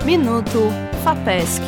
Minuto FAPESC.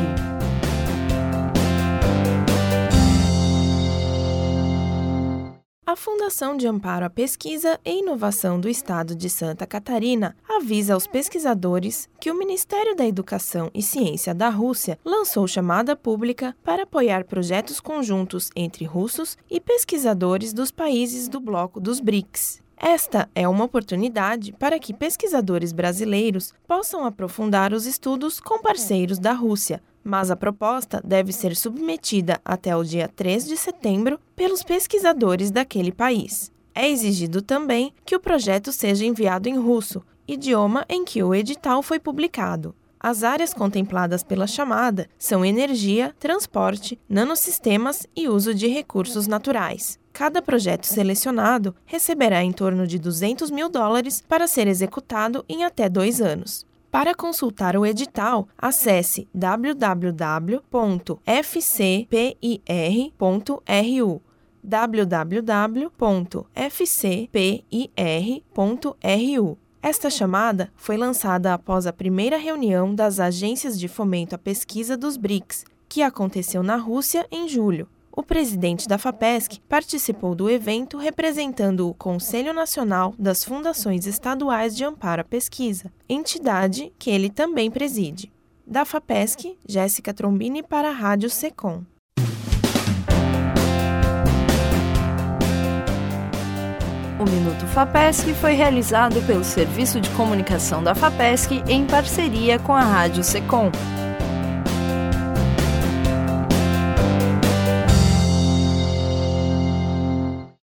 A Fundação de Amparo à Pesquisa e Inovação do Estado de Santa Catarina avisa aos pesquisadores que o Ministério da Educação e Ciência da Rússia lançou chamada pública para apoiar projetos conjuntos entre russos e pesquisadores dos países do bloco dos BRICS. Esta é uma oportunidade para que pesquisadores brasileiros possam aprofundar os estudos com parceiros da Rússia, mas a proposta deve ser submetida até o dia 3 de setembro pelos pesquisadores daquele país. É exigido também que o projeto seja enviado em russo, idioma em que o edital foi publicado. As áreas contempladas pela chamada são energia, transporte, nanosistemas e uso de recursos naturais. Cada projeto selecionado receberá em torno de $200 mil para ser executado em até 2 anos. Para consultar o edital, acesse www.fcpir.ru www.fcpir.ru. Esta chamada foi lançada após a primeira reunião das agências de fomento à pesquisa dos BRICS, que aconteceu na Rússia em julho. O presidente da FAPESC participou do evento representando o Conselho Nacional das Fundações Estaduais de Amparo à Pesquisa, entidade que ele também preside. Da FAPESC, Jéssica Trombini para a Rádio Secom. O Minuto FAPESC foi realizado pelo Serviço de Comunicação da FAPESC em parceria com a Rádio Secom.